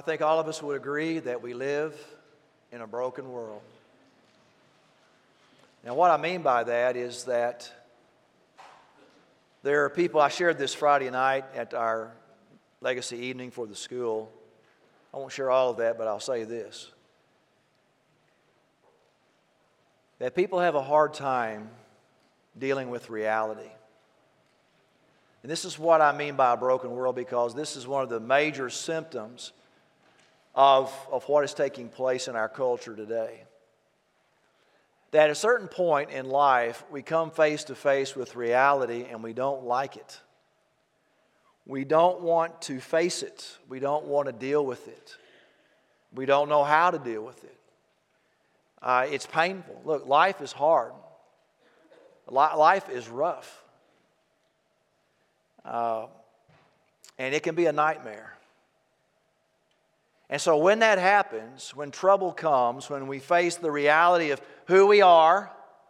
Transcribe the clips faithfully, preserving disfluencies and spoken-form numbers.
think all of us would agree that we live in a broken world. Now, what I mean by that is that there are people, I shared this Friday night at our legacy evening for the school. I won't share all of that, but I'll say this. That people have a hard time dealing with reality. And this is what I mean by a broken world, because this is one of the major symptoms of, of what is taking place in our culture today. That at a certain point in life, we come face to face with reality and we don't like it. We don't want to face it. We don't want to deal with it. We don't know how to deal with it. Uh, it's painful. Look, life is hard. Life is rough. Uh, and it can be a nightmare. And so when that happens, when trouble comes, when we face the reality of who we are,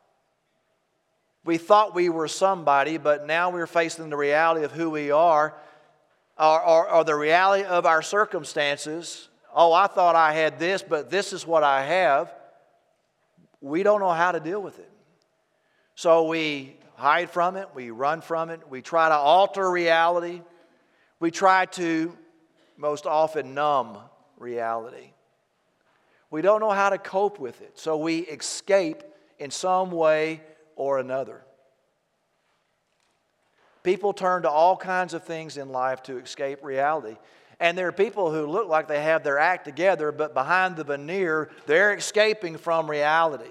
we thought we were somebody, but now we're facing the reality of who we are, or, or, or the reality of our circumstances. Oh, I thought I had this, but this is what I have. We don't know how to deal with it. So we hide from it, we run from it, we try to alter reality, we try to most often numb reality. We don't know how to cope with it, so we escape in some way or another. People turn to all kinds of things in life to escape reality. And there are people who look like they have their act together, but behind the veneer, they're escaping from reality.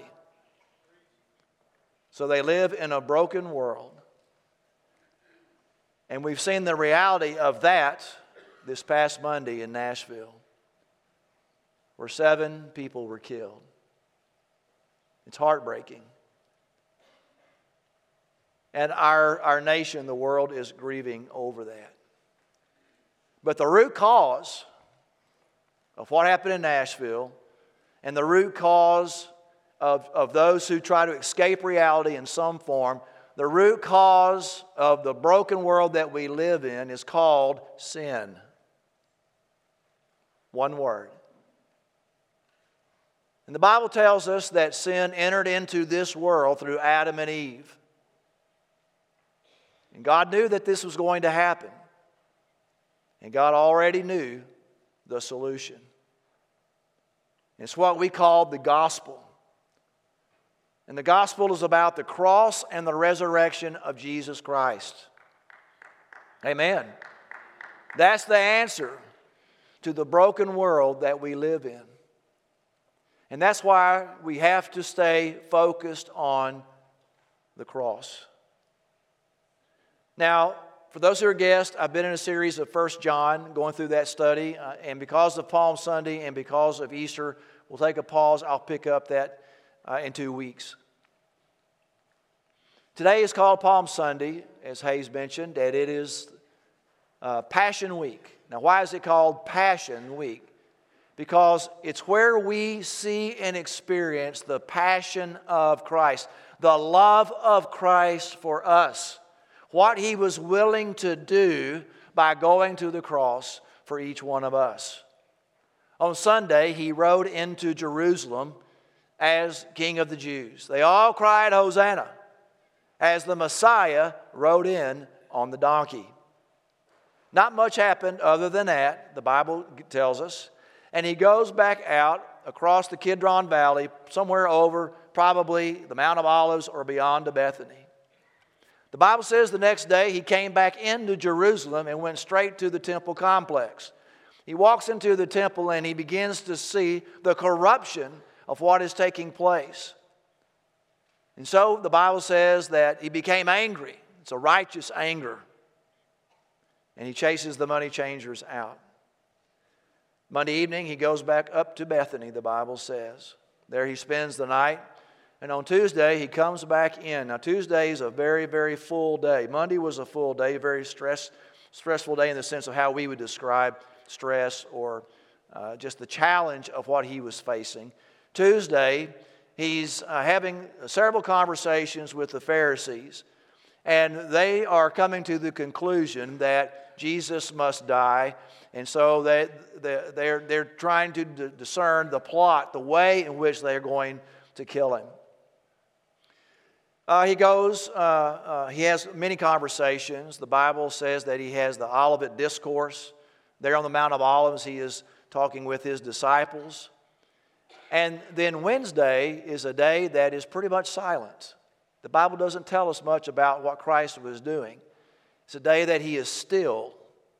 So they live in a broken world. And we've seen the reality of that this past Monday in Nashville, where seven people were killed. It's heartbreaking. And our, our nation, the world, is grieving over that. But the root cause of what happened in Nashville and the root cause of, of those who try to escape reality in some form, the root cause of the broken world that we live in is called sin. One word. And the Bible tells us that sin entered into this world through Adam and Eve. And God knew that this was going to happen. And God already knew the solution. It's what we call the gospel. And the gospel is about the cross and the resurrection of Jesus Christ. Amen. That's the answer to the broken world that we live in. And that's why we have to stay focused on the cross. Now, for those who are guests, I've been in a series of First John, going through that study. Uh, and because of Palm Sunday and because of Easter, we'll take a pause. I'll pick up that uh, in two weeks. Today is called Palm Sunday, as Hayes mentioned, and it is uh, Passion Week. Now, why is it called Passion Week? Because it's where we see and experience the passion of Christ, the love of Christ for us. What He was willing to do by going to the cross for each one of us. On Sunday, He rode into Jerusalem as King of the Jews. They all cried, Hosanna, as the Messiah rode in on the donkey. Not much happened other than that, the Bible tells us. And He goes back out across the Kidron Valley, somewhere over probably the Mount of Olives or beyond to Bethany. The Bible says the next day He came back into Jerusalem and went straight to the temple complex. He walks into the temple and He begins to see the corruption of what is taking place. And so the Bible says that He became angry. It's a righteous anger. And He chases the money changers out. Monday evening He goes back up to Bethany, the Bible says. There He spends the night. And on Tuesday, He comes back in. Now, Tuesday is a very, very full day. Monday was a full day, a very stress, stressful day in the sense of how we would describe stress or uh, just the challenge of what He was facing. Tuesday, He's uh, having several conversations with the Pharisees. And they are coming to the conclusion that Jesus must die. And so they, they, they're, they're trying to d- discern the plot, the way in which they're going to kill him. Uh, he goes, uh, uh, he has many conversations. The Bible says that he has the Olivet Discourse. There on the Mount of Olives, he is talking with his disciples. And then Wednesday is a day that is pretty much silent. The Bible doesn't tell us much about what Christ was doing. It's a day that he is still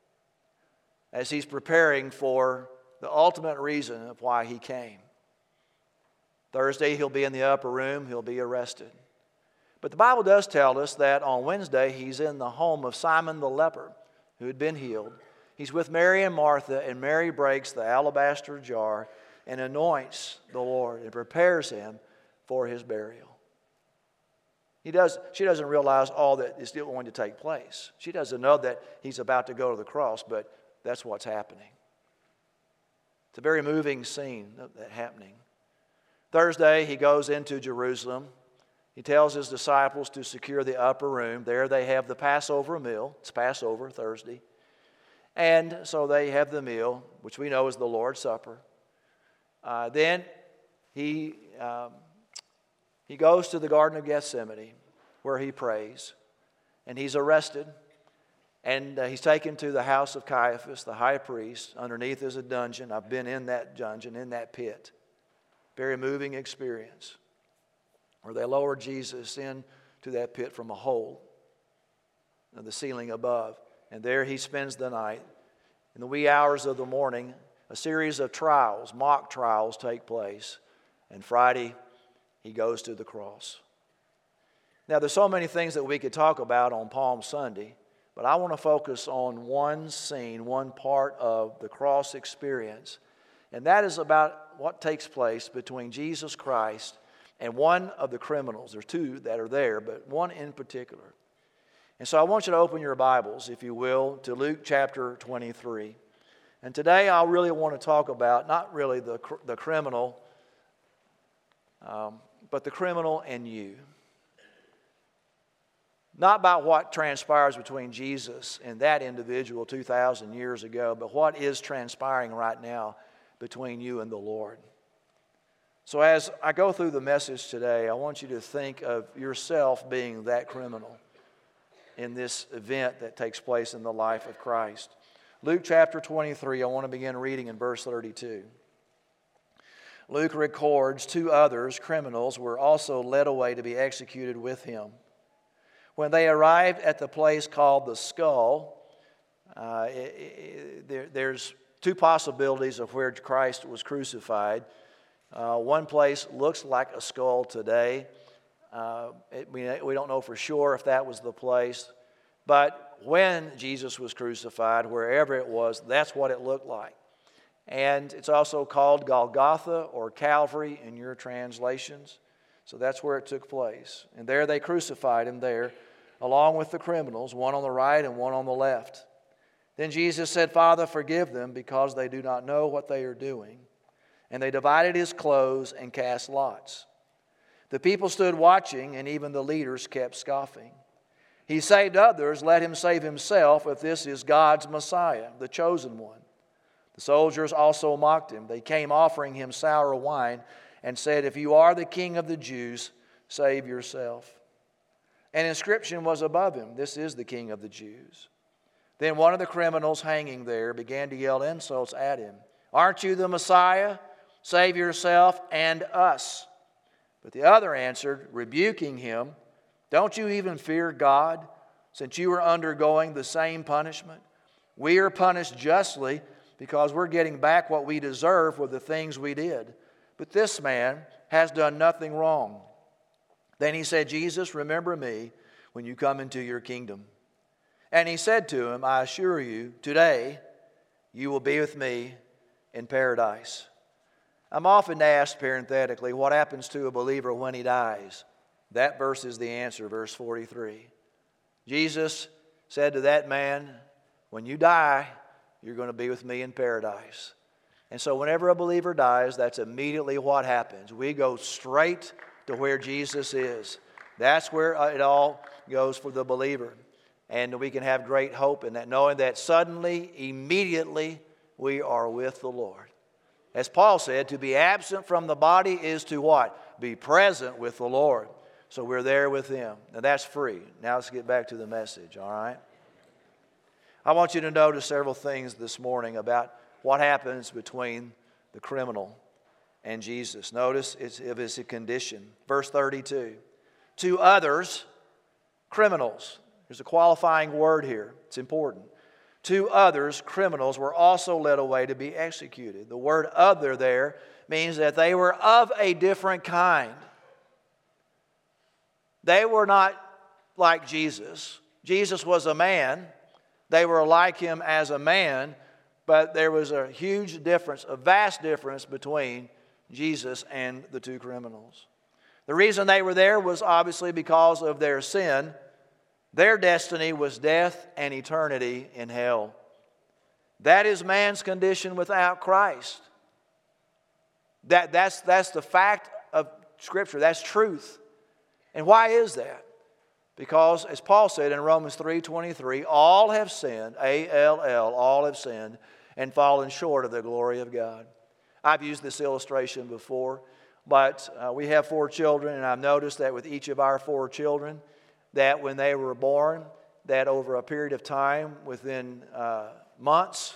as he's preparing for the ultimate reason of why he came. Thursday, he'll be in the upper room. He'll be arrested. But the Bible does tell us that on Wednesday, he's in the home of Simon the leper, who had been healed. He's with Mary and Martha, and Mary breaks the alabaster jar and anoints the Lord and prepares him for his burial. He does, she doesn't realize all that is still going to take place. She doesn't know that he's about to go to the cross, but that's what's happening. It's a very moving scene that happening. Thursday, he goes into Jerusalem. He tells his disciples to secure the upper room. There they have the Passover meal. It's Passover, Thursday. And so they have the meal, which we know is the Lord's Supper. Uh, then he, um, he goes to the Garden of Gethsemane, where he prays. And he's arrested. And uh, he's taken to the house of Caiaphas, the high priest. Underneath is a dungeon. I've been in that dungeon, in that pit. Very moving experience, where they lowered Jesus into that pit from a hole in the ceiling above. And there he spends the night. In the wee hours of the morning, a series of trials, mock trials, take place. And Friday, he goes to the cross. Now, there's so many things that we could talk about on Palm Sunday, but I want to focus on one scene, one part of the cross experience. And that is about what takes place between Jesus Christ and one of the criminals. There are two that are there, but one in particular. And so I want you to open your Bibles, if you will, to Luke chapter twenty-three. And today I really want to talk about, not really the, the criminal, um, but the criminal and you. Not about what transpires between Jesus and that individual two thousand years ago, but what is transpiring right now between you and the Lord. So as I go through the message today, I want you to think of yourself being that criminal in this event that takes place in the life of Christ. Luke chapter twenty-three, I want to begin reading in verse thirty-two. Luke records two others, criminals, were also led away to be executed with him. When they arrived at the place called the Skull, uh, it, it, there, there's two possibilities of where Christ was crucified. Uh, one place looks like a skull today. Uh, it, we, we don't know for sure if that was the place. But when Jesus was crucified, wherever it was, that's what it looked like. And it's also called Golgotha or Calvary in your translations. So that's where it took place. And there they crucified him there, along with the criminals, one on the right and one on the left. Then Jesus said, "Father, forgive them, because they do not know what they are doing." And they divided his clothes and cast lots. The people stood watching, and even the leaders kept scoffing. "He saved others, let him save himself, if this is God's Messiah, the chosen one." The soldiers also mocked him. They came offering him sour wine and said, "If you are the king of the Jews, save yourself." An inscription was above him, "This is the King of the Jews." Then one of the criminals hanging there began to yell insults at him. "Aren't you the Messiah? Save yourself and us." But the other answered, rebuking him, "Don't you even fear God, since you are undergoing the same punishment? We are punished justly because we're getting back what we deserve for the things we did. But this man has done nothing wrong." Then he said, "Jesus, remember me when you come into your kingdom." And he said to him, "I assure you, today you will be with me in paradise." I'm often asked parenthetically, what happens to a believer when he dies? That verse is the answer, verse forty-three. Jesus said to that man, when you die, you're going to be with me in paradise. And so whenever a believer dies, that's immediately what happens. We go straight to where Jesus is. That's where it all goes for the believer. And we can have great hope in that, knowing that suddenly, immediately, we are with the Lord. As Paul said, to be absent from the body is to what? Be present with the Lord. So we're there with Him. Now that's free. Now let's get back to the message, all right? I want you to notice several things this morning about what happens between the criminal and Jesus. Notice it's, of his condition. Verse thirty-two. To others, criminals. There's a qualifying word here. It's important. To others, criminals were also led away to be executed. The word other there means that they were of a different kind. They were not like Jesus. Jesus was a man. They were like Him as a man, but there was a huge difference, a vast difference between Jesus and the two criminals. The reason they were there was obviously because of their sin. Their destiny was death and eternity in hell. That is man's condition without Christ. That, that's, that's the fact of Scripture. That's truth. And why is that? Because, as Paul said in Romans three twenty-three, all have sinned, A L L, all have sinned, and fallen short of the glory of God. I've used this illustration before, but uh, we have four children, and I've noticed that with each of our four children, that when they were born, that over a period of time, within uh, months,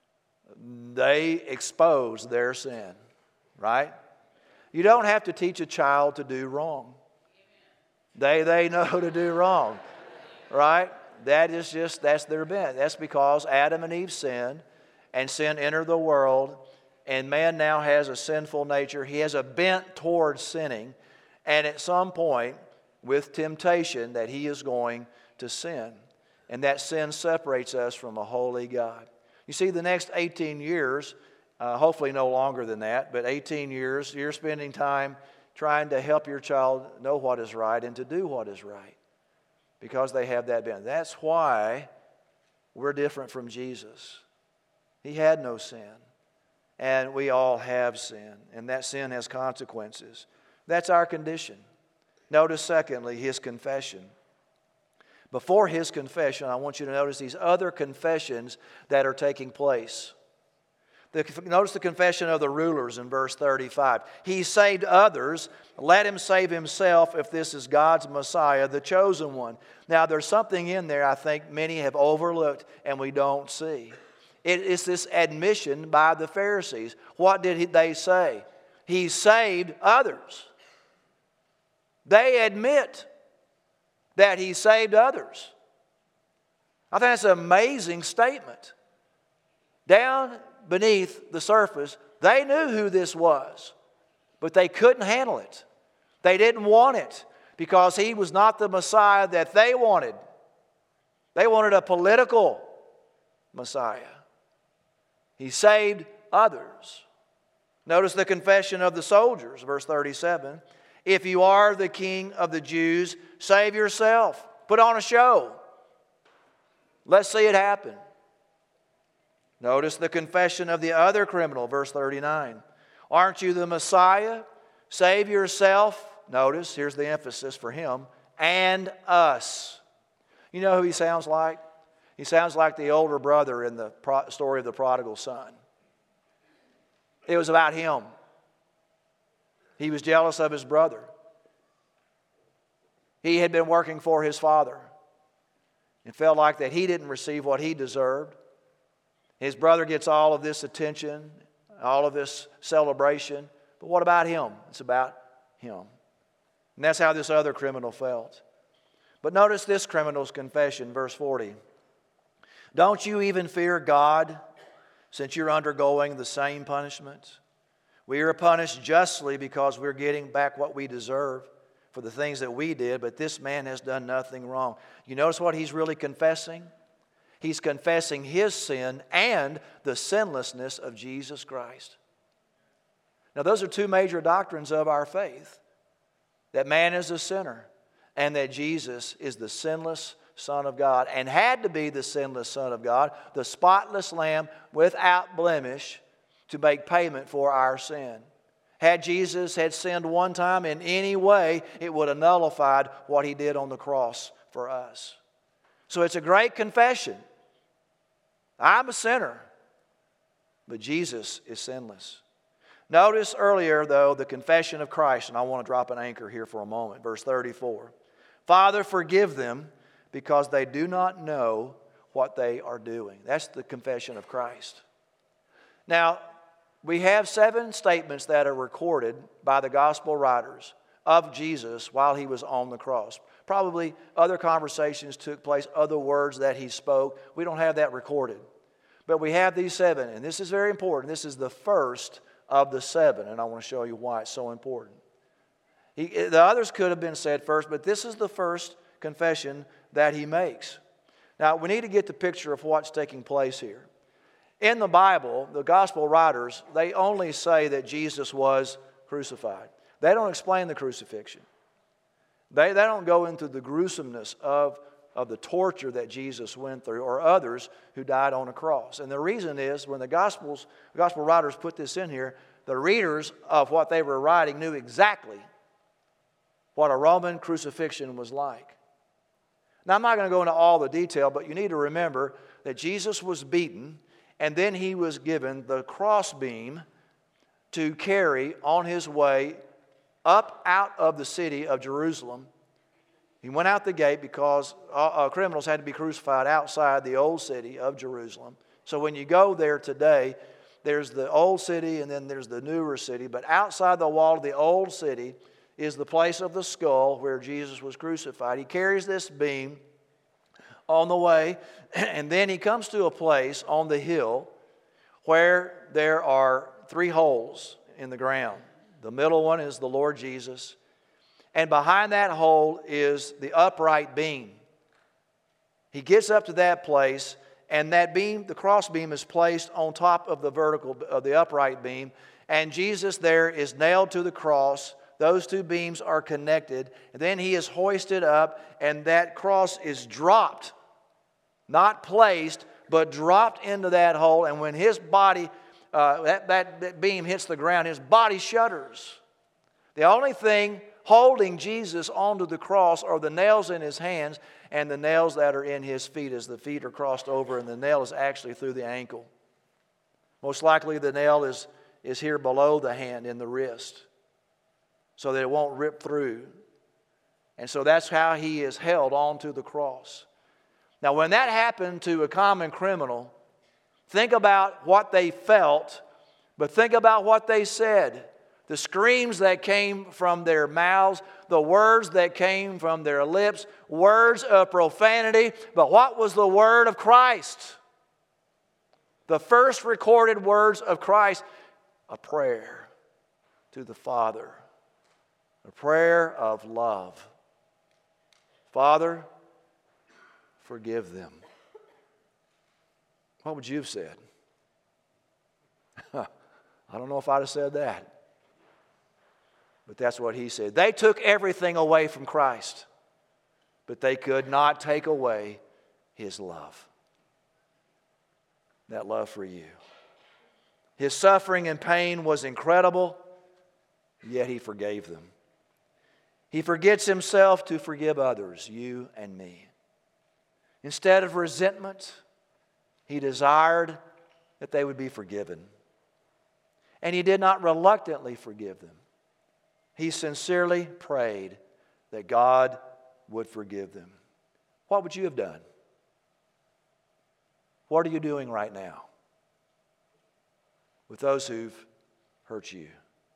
they exposed their sin, right? You don't have to teach a child to do wrong. They, they know to do wrong, right? That is just, that's their bent. That's because Adam and Eve sinned, and sin entered the world, and man now has a sinful nature. He has a bent towards sinning, and at some point, with temptation, that he is going to sin. And that sin separates us from a holy God. You see, the next eighteen years, uh, hopefully no longer than that, but eighteen years, you're spending time trying to help your child know what is right and to do what is right, because they have that bent. That's why we're different from Jesus. He had no sin, and we all have sin, and that sin has consequences. That's our condition. Notice, secondly, his confession. Before his confession, I want you to notice these other confessions that are taking place. The, notice the confession of the rulers in verse thirty-five. He saved others. Let him save himself if this is God's Messiah, the chosen one. Now, there's something in there I think many have overlooked and we don't see. It is this admission by the Pharisees. What did they say? He saved others. They admit that he saved others. I think that's an amazing statement. Down beneath the surface, they knew who this was, but they couldn't handle it. They didn't want it because he was not the Messiah that they wanted. They wanted a political Messiah. He saved others. Notice the confession of the soldiers, verse thirty-seven. If you are the king of the Jews, save yourself. Put on a show. Let's see it happen. Notice the confession of the other criminal, verse thirty-nine. Aren't you the Messiah? Save yourself. Notice, here's the emphasis for him, and us. You know who he sounds like? He sounds like the older brother in the story of the prodigal son. It was about him. He was jealous of his brother. He had been working for his father and felt like that he didn't receive what he deserved. His brother gets all of this attention, all of this celebration. But what about him? It's about him. And that's how this other criminal felt. But notice this criminal's confession, verse forty. Don't you even fear God, since you're undergoing the same punishment? We are punished justly because we're getting back what we deserve for the things that we did, but this man has done nothing wrong. You notice what he's really confessing? He's confessing his sin and the sinlessness of Jesus Christ. Now, those are two major doctrines of our faith. That man is a sinner and that Jesus is the sinless Son of God and had to be the sinless Son of God, the spotless Lamb without blemish to make payment for our sin. Had Jesus had sinned one time in any way, it would have nullified what he did on the cross for us. So it's a great confession. I'm a sinner, but Jesus is sinless. Notice earlier, though, the confession of Christ, and I want to drop an anchor here for a moment. Verse thirty-four. Father, forgive them because they do not know what they are doing. That's the confession of Christ. Now, we have seven statements that are recorded by the gospel writers of Jesus while he was on the cross. Probably other conversations took place, other words that he spoke. We don't have that recorded. But we have these seven, and this is very important. This is the first of the seven, and I want to show you why it's so important. He, the others could have been said first, but this is the first confession that he makes. Now, we need to get the picture of what's taking place here. In the Bible, the gospel writers, they only say that Jesus was crucified. They don't explain the crucifixion. They, they don't go into the gruesomeness of, of the torture that Jesus went through or others who died on a cross. And the reason is when the Gospels, the gospel writers put this in here, the readers of what they were writing knew exactly what a Roman crucifixion was like. Now, I'm not going to go into all the detail, but you need to remember that Jesus was beaten, and then he was given the crossbeam to carry on his way up out of the city of Jerusalem. He went out the gate because uh, uh, criminals had to be crucified outside the old city of Jerusalem. So when you go there today, there's the old city and then there's the newer city. But outside the wall of the old city is the place of the skull where Jesus was crucified. He carries this beam on the way, and then he comes to a place on the hill where there are three holes in the ground. The middle one is the Lord Jesus, and behind that hole is the upright beam. He gets up to that place, and that beam, the cross beam, is placed on top of the vertical of the upright beam, and Jesus there is nailed to the cross. Those two beams are connected, and then he is hoisted up, and that cross is dropped, not placed, but dropped into that hole. And when his body, uh, that, that, that beam hits the ground, his body shudders. The only thing holding Jesus onto the cross are the nails in his hands and the nails that are in his feet, as the feet are crossed over, and the nail is actually through the ankle. Most likely the nail is, is here below the hand in the wrist, so that it won't rip through. And so that's how he is held onto the cross. Now, when that happened to a common criminal, think about what they felt, but think about what they said. The screams that came from their mouths, the words that came from their lips, words of profanity. But what was the word of Christ? The first recorded words of Christ, a prayer to the Father. A prayer of love. Father, forgive them. What would you have said? I don't know if I'd have said that. But that's what he said. They took everything away from Christ, but they could not take away his love. That love for you. His suffering and pain was incredible, yet he forgave them. He forgets himself to forgive others, you and me. Instead of resentment, he desired that they would be forgiven. And he did not reluctantly forgive them. He sincerely prayed that God would forgive them. What would you have done? What are you doing right now with those who've hurt you?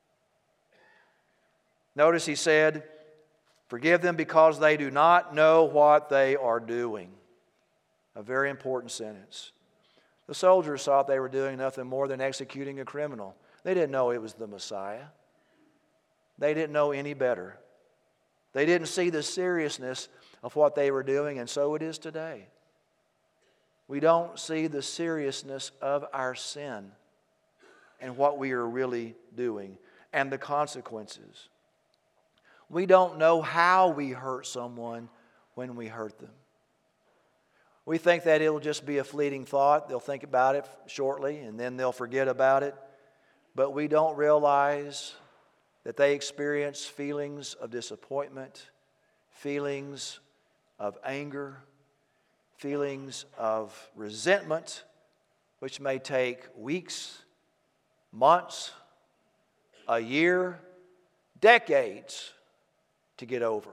Notice he said, forgive them because they do not know what they are doing. A very important sentence. The soldiers thought they were doing nothing more than executing a criminal. They didn't know it was the Messiah. They didn't know any better. They didn't see the seriousness of what they were doing, and so it is today. We don't see the seriousness of our sin and what we are really doing and the consequences. We don't know how we hurt someone when we hurt them. We think that it'll just be a fleeting thought. They'll think about it shortly and then they'll forget about it. But we don't realize that they experience feelings of disappointment, feelings of anger, feelings of resentment, which may take weeks, months, a year, decades to get over.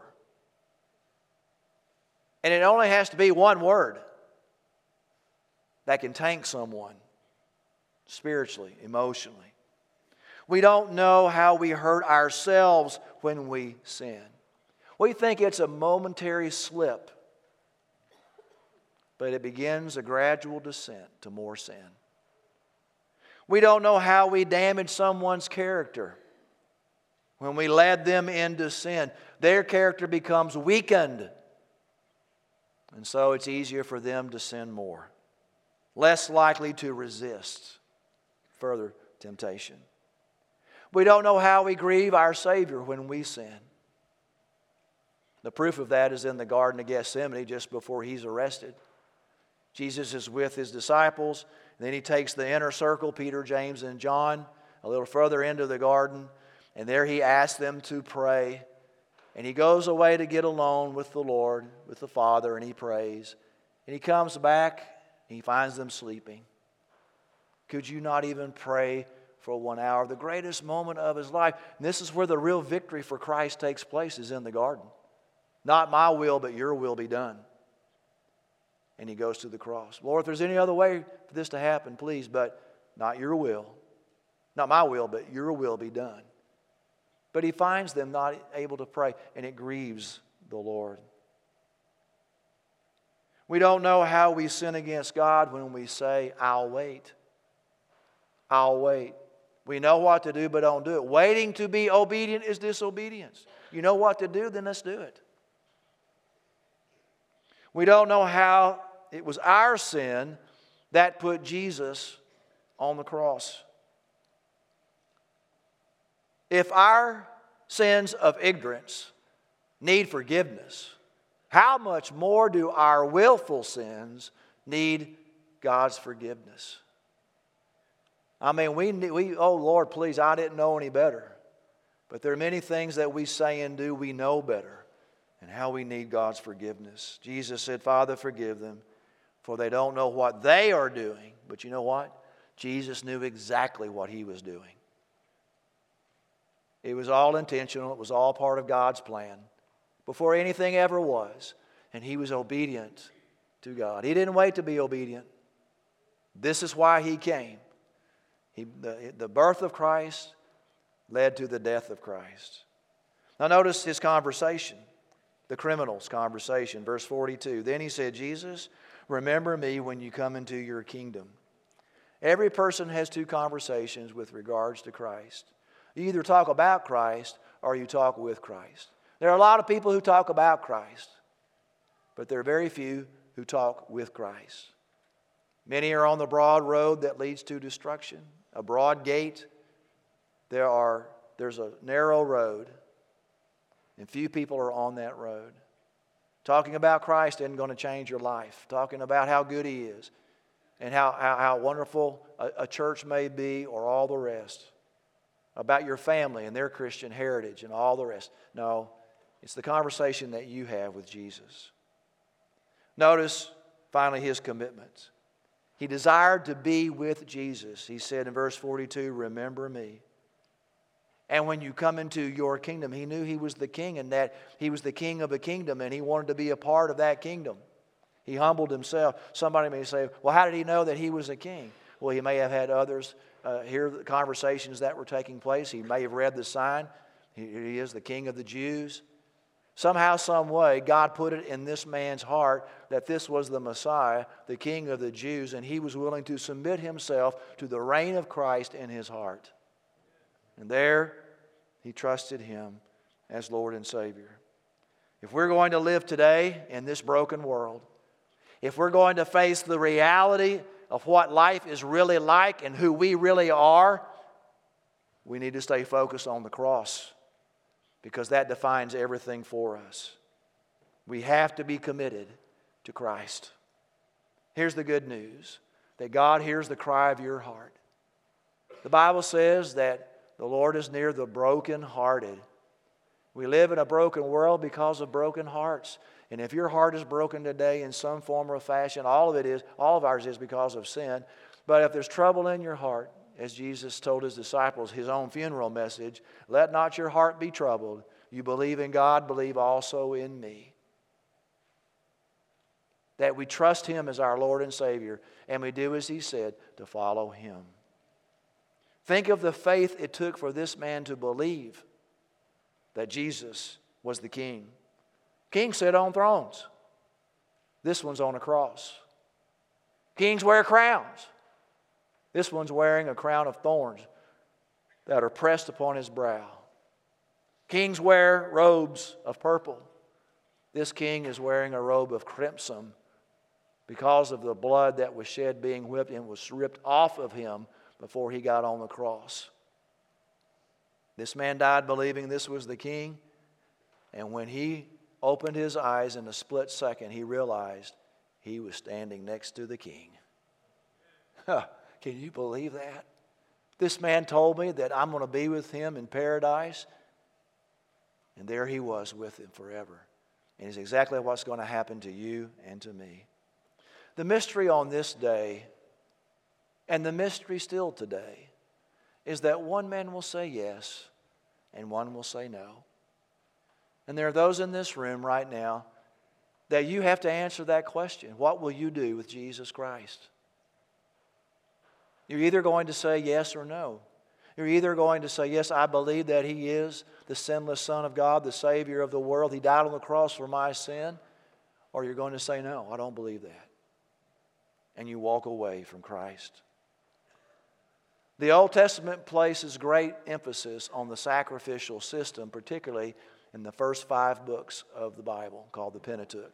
And it only has to be one word that can tank someone spiritually, emotionally. We don't know how we hurt ourselves when we sin. We think it's a momentary slip, but it begins a gradual descent to more sin. We don't know how we damage someone's character. When we led them into sin, their character becomes weakened. And so it's easier for them to sin more, less likely to resist further temptation. We don't know how we grieve our Savior when we sin. The proof of that is in the Garden of Gethsemane just before He's arrested. Jesus is with His disciples. And then He takes the inner circle, Peter, James, and John, a little further into the garden. And there He asks them to pray. And He goes away to get alone with the Lord, with the Father, and He prays. And He comes back and He finds them sleeping. Could you not even pray for one hour? The greatest moment of His life. And this is where the real victory for Christ takes place, is in the garden. Not my will, but your will be done. And He goes to the cross. Lord, if there's any other way for this to happen, please, but not your will. Not my will, but your will be done. But He finds them not able to pray, and it grieves the Lord. We don't know how we sin against God when we say, I'll wait. I'll wait. We know what to do, but don't do it. Waiting to be obedient is disobedience. You know what to do, then let's do it. We don't know how it was our sin that put Jesus on the cross. If our sins of ignorance need forgiveness, how much more do our willful sins need God's forgiveness? I mean, we, we, oh Lord, please, I didn't know any better. But there are many things that we say and do we know better, and how we need God's forgiveness. Jesus said, Father, forgive them, for they don't know what they are doing. But you know what? Jesus knew exactly what He was doing. It was all intentional. It was all part of God's plan before anything ever was. And He was obedient to God. He didn't wait to be obedient. This is why He came. He, the, the birth of Christ led to the death of Christ. Now notice His conversation, the criminal's conversation, verse forty-two. Then He said, Jesus, remember me when you come into your kingdom. Every person has two conversations with regards to Christ. You either talk about Christ or you talk with Christ. There are a lot of people who talk about Christ, but there are very few who talk with Christ. Many are on the broad road that leads to destruction, a broad gate. There are, there's a narrow road, and few people are on that road. Talking about Christ isn't going to change your life. Talking about how good He is and how, how, how wonderful a, a church may be, or all the rest. About your family and their Christian heritage and all the rest. No, it's the conversation that you have with Jesus. Notice, finally, His commitments. He desired to be with Jesus. He said in verse forty-two, remember me. And when you come into your kingdom, He knew He was the king, and that He was the king of a kingdom, and He wanted to be a part of that kingdom. He humbled Himself. Somebody may say, well, how did He know that He was a king? Well, He may have had others uh, hear the conversations that were taking place. He may have read the sign. He, he is the King of the Jews. Somehow, some way, God put it in this man's heart that this was the Messiah, the King of the Jews, and he was willing to submit himself to the reign of Christ in his heart. And there, he trusted Him as Lord and Savior. If we're going to live today in this broken world, if we're going to face the reality of what life is really like and who we really are, we need to stay focused on the cross, because that defines everything for us. We have to be committed to Christ. Here's the good news, that God hears the cry of your heart. The Bible says that the Lord is near the brokenhearted We live in a broken world because of broken hearts. And if your heart is broken today in some form or fashion, all of it is, all of ours is because of sin. But if there's trouble in your heart, as Jesus told his disciples, his own funeral message, let not your heart be troubled. You believe in God, believe also in me. That we trust him as our Lord and Savior, and we do as he said, to follow him. Think of the faith it took for this man to believe that Jesus was the king. Kings sit on thrones. This one's on a cross. Kings wear crowns. This one's wearing a crown of thorns that are pressed upon his brow. Kings wear robes of purple. This king is wearing a robe of crimson because of the blood that was shed being whipped and was ripped off of him before he got on the cross. This man died believing this was the king, and when he opened his eyes in a split second, he realized he was standing next to the king. Huh, can you believe that? This man told me that I'm going to be with him in paradise, and there he was with him forever. And it's exactly what's going to happen to you and to me. The mystery on this day, and the mystery still today, is that one man will say yes and one will say no. And there are those in this room right now that you have to answer that question. What will you do with Jesus Christ? You're either going to say yes or no. You're either going to say, yes, I believe that he is the sinless Son of God, the Savior of the world. He died on the cross for my sin. Or you're going to say, no, I don't believe that. And you walk away from Christ. The Old Testament places great emphasis on the sacrificial system, particularly in the first five books of the Bible, called the Pentateuch.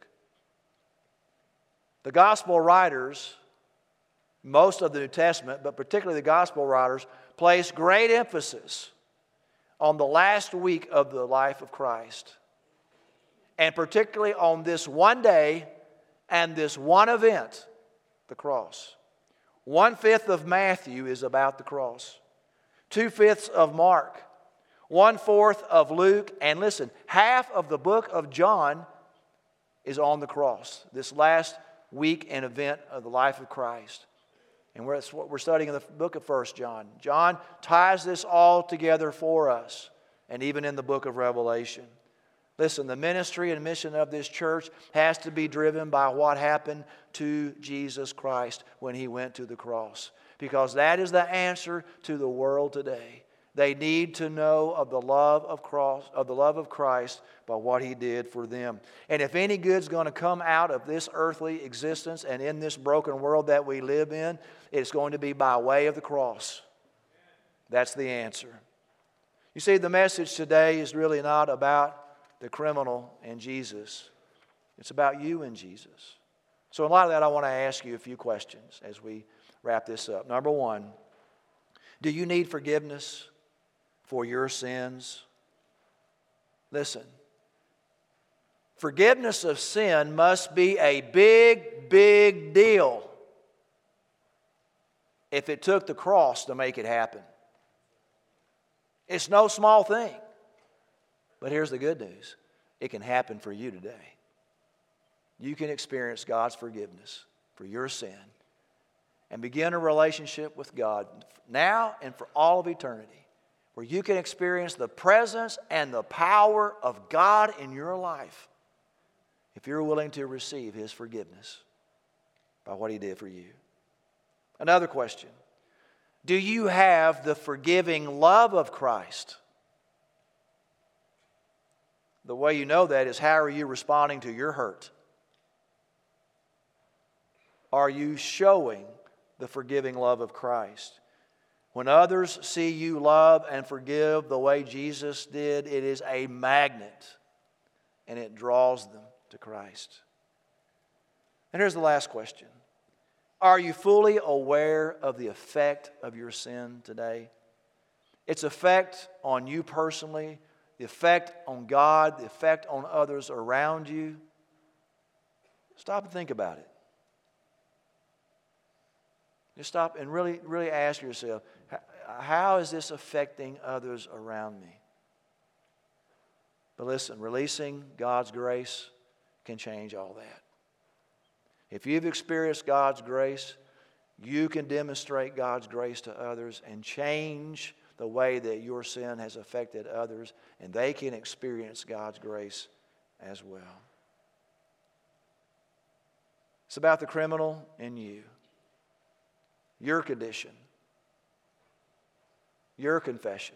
The Gospel writers, most of the New Testament, but particularly the Gospel writers, place great emphasis on the last week of the life of Christ, and particularly on this one day and this one event, the cross. One-fifth of Matthew is about the cross. Two-fifths of Mark. One-fourth of Luke. And listen, half of the book of John is on the cross. This last week and event of the life of Christ. And that's what we're studying in the book of First John. John ties this all together for us. And even in the book of Revelation. Listen, the ministry and mission of this church has to be driven by what happened to Jesus Christ when he went to the cross. Because that is the answer to the world today. They need to know of the love of cross, of the love of Christ by what he did for them. And if any good's going to come out of this earthly existence and in this broken world that we live in, it's going to be by way of the cross. That's the answer. You see, the message today is really not about the criminal and Jesus. It's about you and Jesus. So in light of that, I want to ask you a few questions as we wrap this up. Number one, do you need forgiveness for your sins? Listen, forgiveness of sin must be a big, big deal if it took the cross to make it happen. It's no small thing. But here's the good news. It can happen for you today. You can experience God's forgiveness for your sin and begin a relationship with God now and for all of eternity, where you can experience the presence and the power of God in your life if you're willing to receive his forgiveness by what he did for you. Another question. Do you have the forgiving love of Christ? The way you know that is, how are you responding to your hurt? Are you showing the forgiving love of Christ? When others see you love and forgive the way Jesus did, it is a magnet and it draws them to Christ. And here's the last question. Are you fully aware of the effect of your sin today? Its effect on you personally, the effect on God, the effect on others around you. Stop and think about it. Just stop and really, really ask yourself, how is this affecting others around me? But listen, releasing God's grace can change all that. If you've experienced God's grace, you can demonstrate God's grace to others and change the way that your sin has affected others, and they can experience God's grace as well. It's about the criminal in you, your condition, your confession,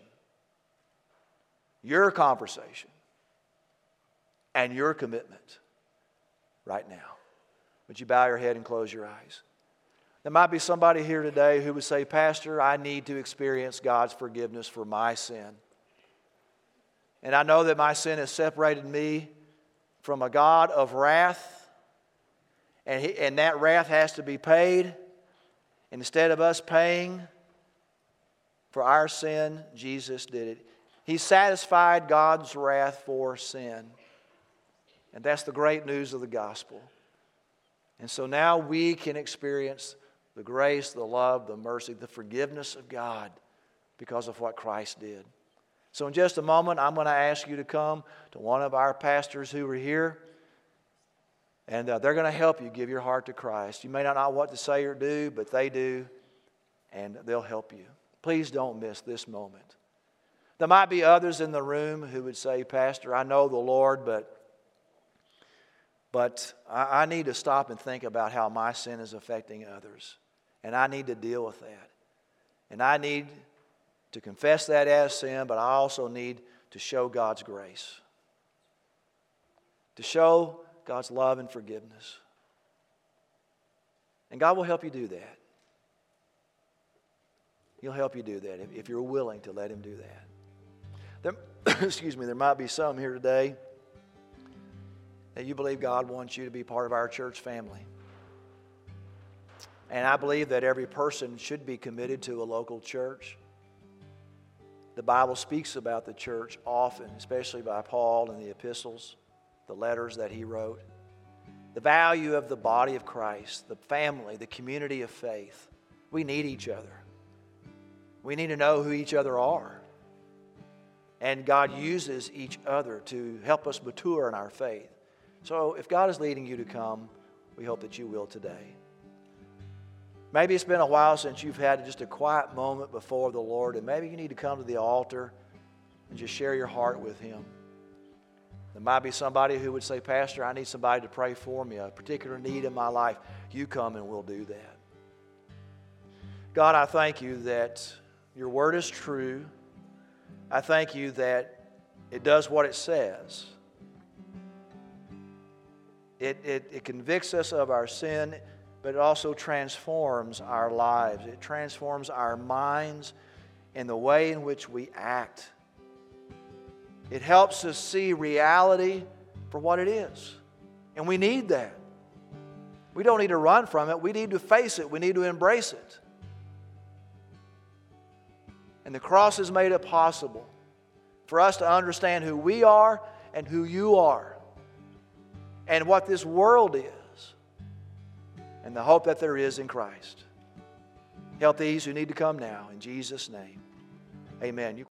your conversation, and your commitment right now. Would you bow your head and close your eyes? There might be somebody here today who would say, Pastor, I need to experience God's forgiveness for my sin. And I know that my sin has separated me from a God of wrath, and, he, and that wrath has to be paid. And instead of us paying for our sin, Jesus did it. He satisfied God's wrath for sin. And that's the great news of the gospel. And so now we can experience the grace, the love, the mercy, the forgiveness of God because of what Christ did. So in just a moment, I'm going to ask you to come to one of our pastors who are here, and uh, they're going to help you give your heart to Christ. You may not know what to say or do, but they do, and they'll help you. Please don't miss this moment. There might be others in the room who would say, Pastor, I know the Lord, but But I need to stop and think about how my sin is affecting others. And I need to deal with that. And I need to confess that as sin, but I also need to show God's grace. To show God's love and forgiveness. And God will help you do that. He'll help you do that if, if you're willing to let Him do that. There, excuse me, there might be some here today that you believe God wants you to be part of our church family. And I believe that every person should be committed to a local church. The Bible speaks about the church often, especially by Paul in the epistles, the letters that he wrote. The value of the body of Christ, the family, the community of faith. We need each other. We need to know who each other are. And God uses each other to help us mature in our faith. So if God is leading you to come, we hope that you will today. Maybe it's been a while since you've had just a quiet moment before the Lord, and maybe you need to come to the altar and just share your heart with Him. There might be somebody who would say, Pastor, I need somebody to pray for me, a particular need in my life. You come and we'll do that. God, I thank you that your word is true. I thank you that it does what it says. It, it, it convicts us of our sin, but it also transforms our lives. It transforms our minds and the way in which we act. It helps us see reality for what it is. And we need that. We don't need to run from it. We need to face it. We need to embrace it. And the cross has made it possible for us to understand who we are and who you are. And what this world is. And the hope that there is in Christ. Help these who need to come now. In Jesus' name. Amen. You